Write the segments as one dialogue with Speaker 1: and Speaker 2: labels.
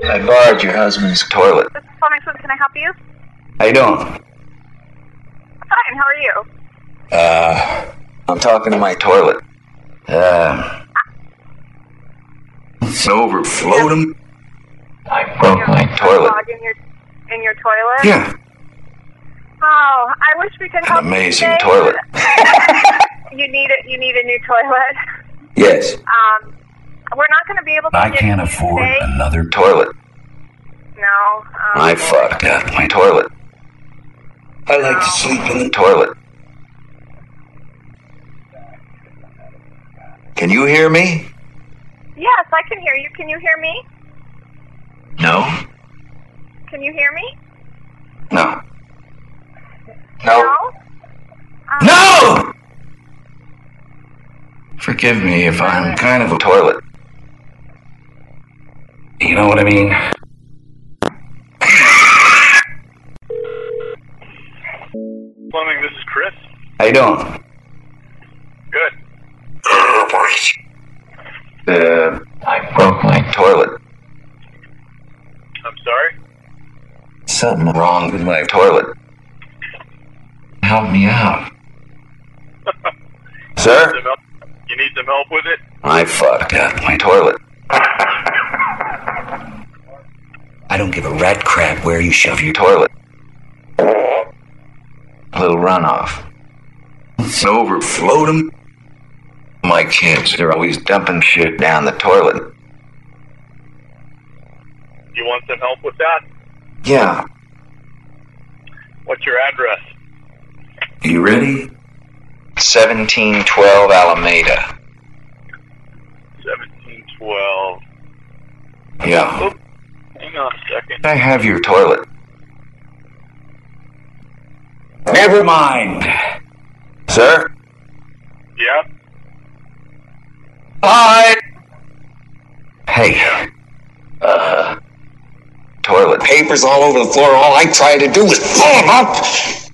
Speaker 1: I borrowed your husband's toilet.
Speaker 2: This is Plumbing Swim. Can I help you?
Speaker 1: How you doing?
Speaker 2: Fine. How are you?
Speaker 1: I'm talking to my toilet. It's overflowed him. I broke my toilet.
Speaker 2: In your toilet?
Speaker 1: Yeah.
Speaker 2: Oh, I wish we could help
Speaker 1: An amazing
Speaker 2: you today.
Speaker 1: toilet.
Speaker 2: You need a new toilet.
Speaker 1: Yes.
Speaker 2: We're not going to be able to.
Speaker 3: I
Speaker 2: get
Speaker 3: can't
Speaker 2: you
Speaker 3: afford
Speaker 2: today.
Speaker 3: another
Speaker 1: Toilet.
Speaker 2: No.
Speaker 1: I fucked up my toilet. I like to sleep in the toilet. Can you hear me?
Speaker 2: Yes, I can hear you. Can you hear me?
Speaker 1: No.
Speaker 2: Can you hear me?
Speaker 1: No. No.
Speaker 2: No?
Speaker 1: No! Forgive me if I'm kind of a toilet.
Speaker 3: You know what I mean?
Speaker 4: Plumbing, this is Chris.
Speaker 1: How you doing?
Speaker 4: Good.
Speaker 1: I broke my toilet.
Speaker 4: I'm sorry?
Speaker 1: Something wrong with my toilet. Help me out. Sir?
Speaker 4: You need some help with it?
Speaker 1: I fucked up my toilet.
Speaker 3: I don't give a rat crap where you shove your
Speaker 1: Toilet. A little runoff. It's overflowed 'em. My kids, they're always dumping shit down the toilet.
Speaker 4: You want some help with that?
Speaker 1: Yeah.
Speaker 4: What's your address?
Speaker 1: You ready? 1712 Alameda.
Speaker 4: 1712.
Speaker 1: Yeah.
Speaker 4: Oh, hang on a second.
Speaker 1: I have your toilet.
Speaker 3: Never mind.
Speaker 1: Sir?
Speaker 4: Yeah?
Speaker 1: Hi. Hey. Toilet.
Speaker 5: Papers all over the floor. All I tried to do was pull them up.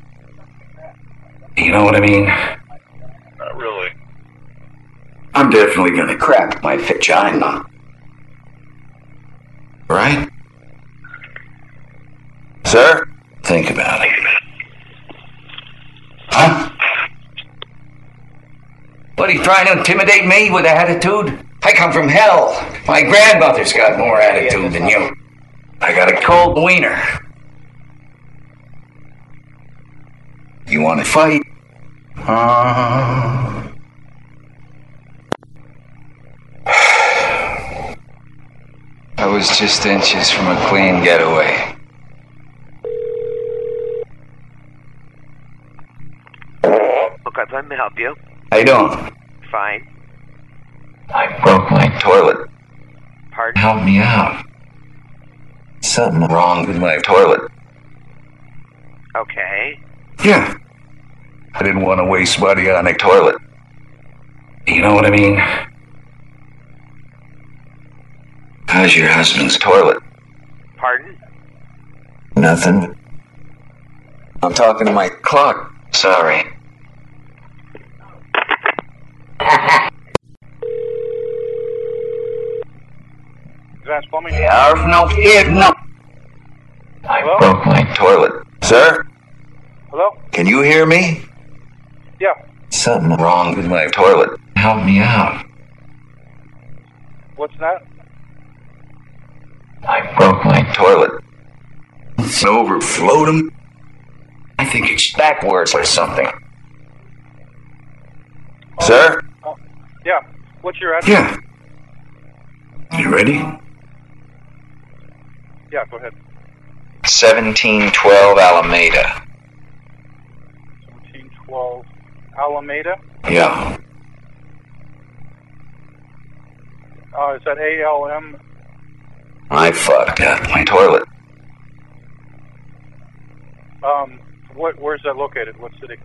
Speaker 3: You know what I mean?
Speaker 4: Not really.
Speaker 1: I'm definitely gonna crap my vagina. Right? Sir? Think about it. Huh? What, are you trying to intimidate me with attitude? I come from hell. My grandmother's got more attitude than you. I got a cold wiener. You want to fight? I was just inches from a clean getaway.
Speaker 6: Okay, let me help you.
Speaker 1: How you doing?
Speaker 6: Fine.
Speaker 1: I broke my toilet.
Speaker 6: Pardon?
Speaker 1: Help me out. Something wrong with my toilet.
Speaker 6: Okay.
Speaker 1: Yeah. I didn't want to waste money on a toilet.
Speaker 3: You know what I mean?
Speaker 1: How's your husband's toilet?
Speaker 6: Pardon?
Speaker 1: Nothing. I'm talking to my clock. Sorry.
Speaker 4: Advanced Plumbing?
Speaker 1: No kid, no. I
Speaker 4: Hello?
Speaker 1: broke my toilet. Sir?
Speaker 4: Hello?
Speaker 1: Can you hear me?
Speaker 4: Yeah.
Speaker 1: Something wrong with my toilet. Help me out.
Speaker 4: What's that?
Speaker 1: I broke my toilet. It's overflowed 'em. I think it's backwards or something. Sir?
Speaker 4: Yeah. What's your address?
Speaker 1: Yeah. You ready?
Speaker 4: Yeah, go ahead.
Speaker 1: 1712 Alameda.
Speaker 4: 1712 Alameda.
Speaker 1: Yeah.
Speaker 4: Is that ALM?
Speaker 1: I fucked up my toilet.
Speaker 4: Where's that located? What city?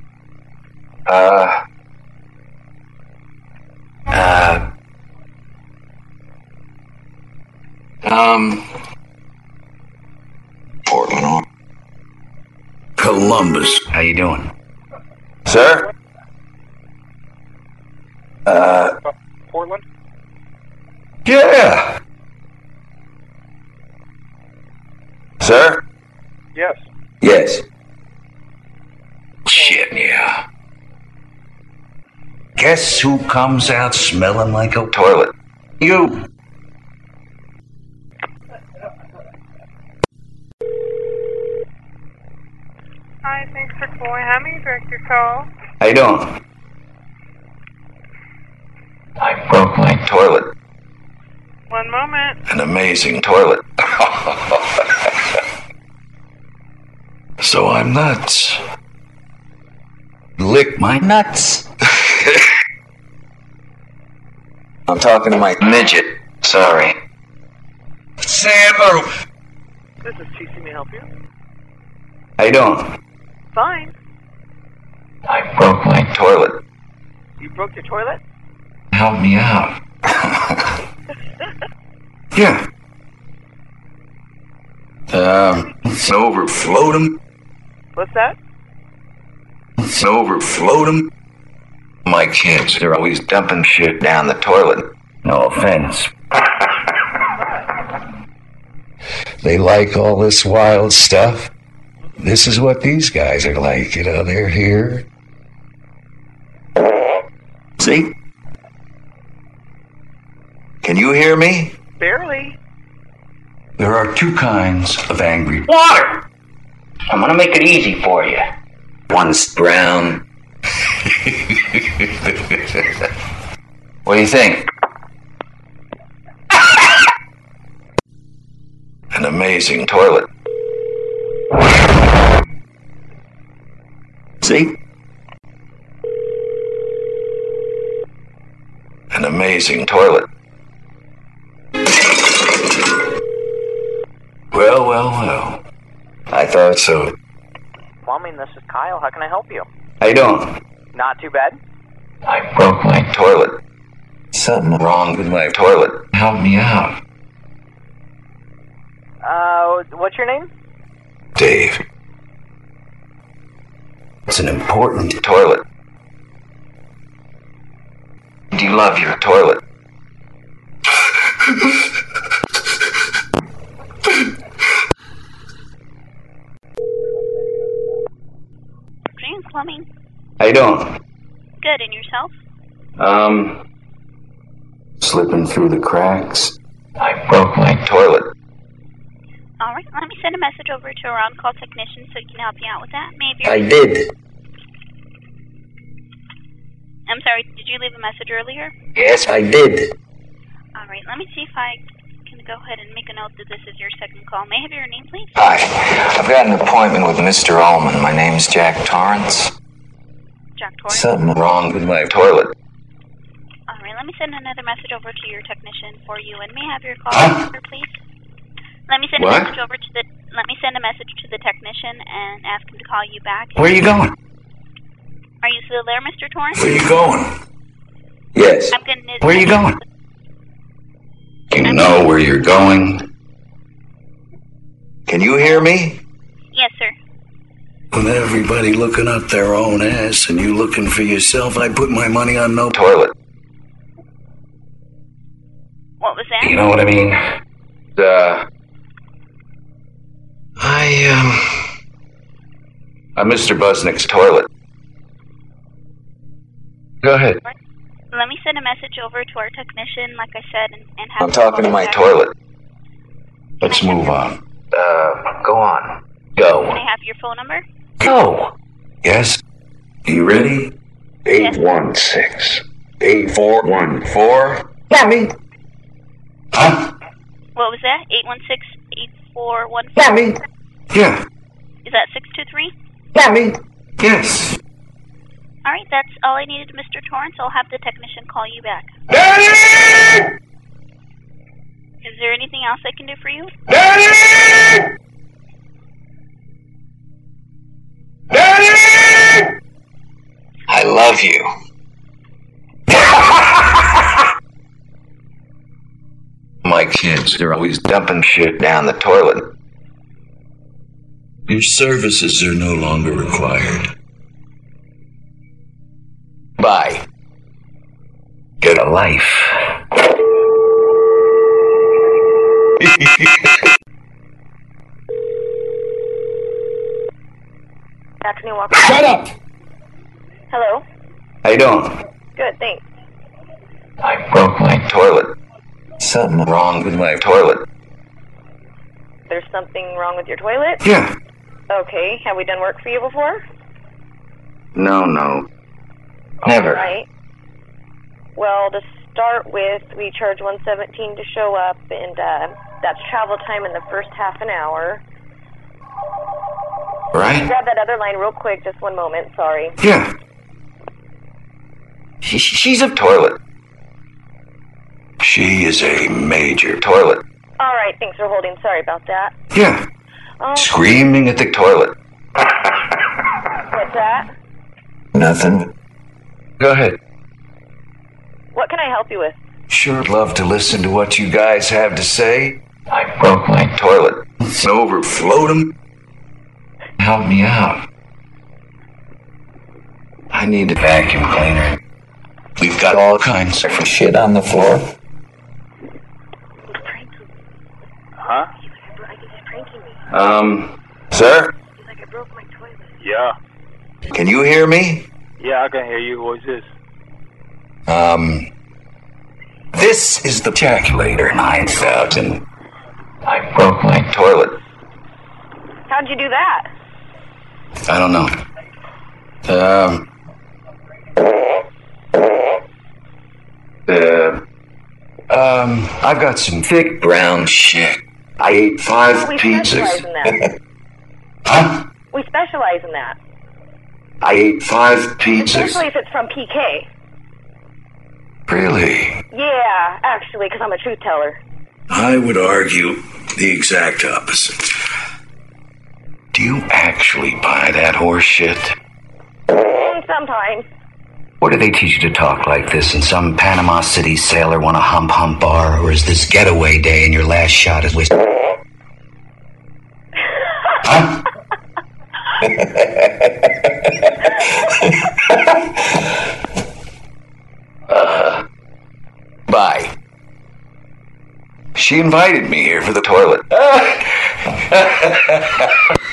Speaker 5: Portland, Oregon.
Speaker 3: Columbus. How you doing?
Speaker 1: Sir?
Speaker 4: Portland?
Speaker 1: Yeah. Sir?
Speaker 4: Yes.
Speaker 1: Yes. Shit, yeah. Guess who comes out smelling like a toilet? You.
Speaker 2: Hi, thanks for calling. How may I direct your call?
Speaker 1: How you doing? I broke my toilet.
Speaker 2: One moment.
Speaker 1: An amazing toilet. So I'm nuts. Lick my nuts. I'm talking to my midget. Sorry. Sam.
Speaker 6: This is TC. May I help you?
Speaker 1: How you doing?
Speaker 6: Fine.
Speaker 1: I broke my toilet.
Speaker 6: You broke your toilet?
Speaker 1: Help me out. Yeah. Overflowed him.
Speaker 6: What's that?
Speaker 1: Overflowed him. My kids, they're always dumping shit down the toilet. No offense. They like all this wild stuff. This is what these guys are like, you know, they're here. See? Can you hear me?
Speaker 6: Barely.
Speaker 1: There are two kinds of angry.
Speaker 3: Water! I'm gonna make it easy for you. One's brown.
Speaker 1: What do you think? An amazing toilet. See? An amazing toilet. Well. I thought so.
Speaker 6: Plumbing, this is Kyle. How can I help you?
Speaker 1: How you doing?
Speaker 6: Not too bad.
Speaker 1: I broke my toilet. Something wrong with my toilet. Help me out.
Speaker 6: What's your name?
Speaker 1: Dave. It's an important toilet. Do you love your toilet?
Speaker 7: Dreams Plumbing.
Speaker 1: How you doing?
Speaker 7: Good, and yourself?
Speaker 1: Slipping through the cracks. I broke my toilet.
Speaker 7: Alright, let me send a message over to our on-call technician so he can help you out with that. Maybe.
Speaker 1: I did.
Speaker 7: I'm sorry, did you leave a message earlier?
Speaker 1: Yes, I did.
Speaker 7: Alright, let me see if I can go ahead and make a note that this is your second call. May I have your name, please?
Speaker 3: Hi. I've got an appointment with Mr. Ullman. My name's Jack Torrance.
Speaker 7: Jack Torrance?
Speaker 3: Something
Speaker 1: Wrong with my toilet.
Speaker 7: Alright, let me send another message over to your technician for you, and may I have your call
Speaker 1: Huh?
Speaker 7: number, please? Let me send
Speaker 1: What?
Speaker 7: a message over to the. Let me send a message to the technician and ask him to call you back.
Speaker 1: Where are you going?
Speaker 7: Are you still there, Mr. Torrance?
Speaker 1: Where are you going? Yes.
Speaker 7: I'm gonna.
Speaker 1: Where are you going? You know where you're going? Can you hear me?
Speaker 7: Yes, sir.
Speaker 1: With everybody looking up their own ass and you looking for yourself, I put my money on no toilet.
Speaker 7: What was that?
Speaker 1: You know what I mean? I'm Mr. Busnick's toilet. Go ahead.
Speaker 7: Let me send a message over to our technician, like I said, and have.
Speaker 1: I'm
Speaker 7: him
Speaker 1: talking to
Speaker 7: call
Speaker 1: my
Speaker 7: you back.
Speaker 1: toilet. Let's move on. Go on. Go.
Speaker 7: Can I have your phone number?
Speaker 1: Go. Yes? You ready?
Speaker 7: Yes.
Speaker 5: 816-8414.
Speaker 1: Mommy. Huh?
Speaker 7: What was that? 816-8414?
Speaker 1: Mommy. Yeah.
Speaker 7: Is that 623?
Speaker 1: Mommy. Yes.
Speaker 7: All right, that's all I needed, Mr. Torrance. I'll have the technician call you back.
Speaker 5: Daddy!
Speaker 7: Is there anything else I can do for you?
Speaker 5: Daddy! Daddy!
Speaker 3: I love you.
Speaker 1: My kids, they're always dumping shit down the toilet. Your services are no longer required. Bye. Get a life.
Speaker 2: Afternoon Walker.
Speaker 1: Shut up!
Speaker 2: Hello?
Speaker 1: How you doing?
Speaker 2: Good, thanks.
Speaker 3: I broke my toilet.
Speaker 1: Something wrong with my toilet.
Speaker 2: There's something wrong with your toilet?
Speaker 1: Yeah.
Speaker 2: Okay, have we done work for you before?
Speaker 1: No.
Speaker 3: Never.
Speaker 2: Right. Well, to start with, we charge $117 to show up, and that's travel time in the first half an hour.
Speaker 1: Right?
Speaker 2: Grab that other line real quick, just one moment, sorry.
Speaker 1: Yeah. She's a toilet. She is a major toilet.
Speaker 2: All right, thanks for holding. Sorry about that.
Speaker 1: Yeah. Screaming at the toilet.
Speaker 2: What's that?
Speaker 1: Nothing. Go ahead.
Speaker 2: What can I help you with?
Speaker 1: Sure love to listen to what you guys have to say.
Speaker 3: I broke my toilet.
Speaker 1: It's overflowed them. Help me out. I need a vacuum cleaner. We've got all kinds of shit on the floor.
Speaker 4: Huh?
Speaker 2: I think he's pranking me.
Speaker 1: Sir?
Speaker 2: He's like, I broke my toilet.
Speaker 4: Yeah.
Speaker 1: Can you hear me?
Speaker 4: Yeah, I can hear you. Who is this?
Speaker 1: This is the Jaculator 9000.
Speaker 3: I broke my toilet.
Speaker 2: How'd you do that?
Speaker 1: I don't know. I've got some thick brown shit. I ate 5
Speaker 2: We
Speaker 1: pizzas.
Speaker 2: specialize in that.
Speaker 1: Huh?
Speaker 2: We specialize in that.
Speaker 1: I ate 5 pizzas.
Speaker 2: Especially if it's from PK.
Speaker 1: Really?
Speaker 2: Yeah, actually, because I'm a truth teller.
Speaker 1: I would argue the exact opposite. Do you actually buy that horse shit?
Speaker 2: Sometimes.
Speaker 1: Or do they teach you to talk like this in some Panama City sailor want a hump bar, or is this getaway day and your last shot is whiskey? Huh? Bye. She invited me here for the toilet.